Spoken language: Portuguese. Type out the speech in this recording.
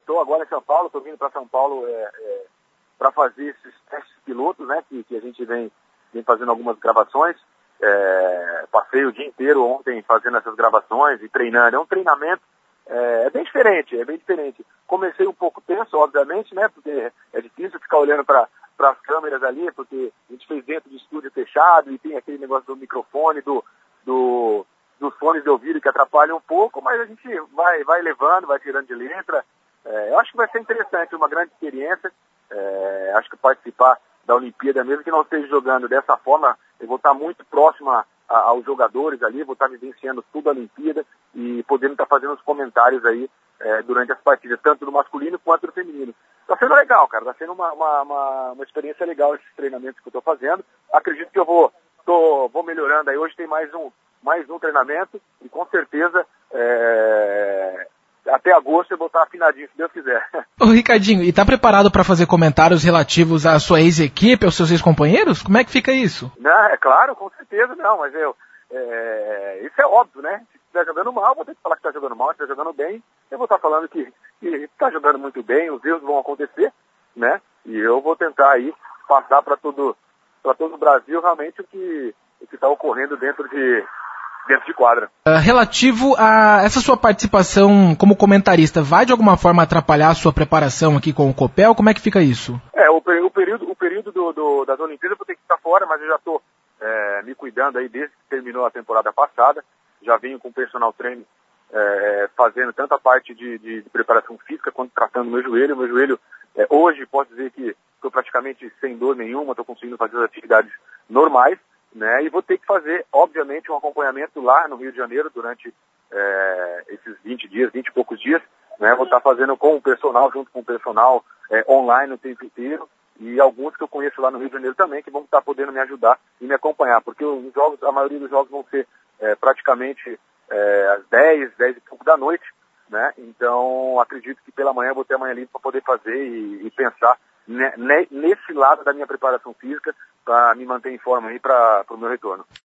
Estou agora em São Paulo, estou vindo para São Paulo para fazer esses testes pilotos, né, que a gente vem fazendo algumas gravações. Passei o dia inteiro ontem fazendo essas gravações e treinando. É um treinamento bem diferente. Comecei um pouco tenso, obviamente, né, porque é difícil ficar olhando para as câmeras ali, porque a gente fez dentro de estúdio fechado e tem aquele negócio do microfone, dos fones de ouvido que atrapalham um pouco, mas a gente vai levando, vai tirando de letra. Eu acho que vai ser interessante, uma grande experiência. Acho que participar da Olimpíada, mesmo que não esteja jogando dessa forma, eu vou estar muito próximo aos jogadores ali, vou estar vivenciando tudo a Olimpíada e podendo estar fazendo os comentários aí durante as partidas, tanto no masculino quanto no feminino. Está sendo legal, cara, está sendo uma experiência legal esses treinamentos que eu estou fazendo. Acredito que eu vou melhorando aí. Hoje tem mais um treinamento e com certeza até agosto eu vou estar afinadinho, se Deus quiser. Ô Ricardinho, e tá preparado para fazer comentários relativos à sua ex-equipe, aos seus ex-companheiros? Como é que fica isso? Não, é claro, com certeza não, mas isso é óbvio, né? Se estiver jogando mal, vou ter que falar que está jogando mal. Se estiver jogando bem, eu vou estar falando que está jogando muito bem, os erros vão acontecer, né? E eu vou tentar aí passar para todo o Brasil realmente o que está ocorrendo dentro de quadra. Relativo a essa sua participação como comentarista, vai de alguma forma atrapalhar a sua preparação aqui com o Copel? Como é que fica isso? O período das Olimpíadas eu vou ter que estar fora, mas eu já estou me cuidando aí desde que terminou a temporada passada. Já venho com o personal training fazendo tanto a parte de preparação física quanto tratando meu joelho. Meu joelho, hoje, posso dizer que estou praticamente sem dor nenhuma, estou conseguindo fazer as atividades normais, né? E vou ter que fazer, obviamente, um acompanhamento lá no Rio de Janeiro durante esses 20 e poucos dias, né? Vou estar fazendo com o personal, junto com o personal online o tempo inteiro, e alguns que eu conheço lá no Rio de Janeiro também, que vão estar podendo me ajudar e me acompanhar, porque a maioria dos jogos vão ser praticamente às 10 e pouco da noite, né? Então, acredito que pela manhã eu vou ter a manhã livre para poder fazer e pensar nesse lado da minha preparação física para me manter em forma aí para o meu retorno.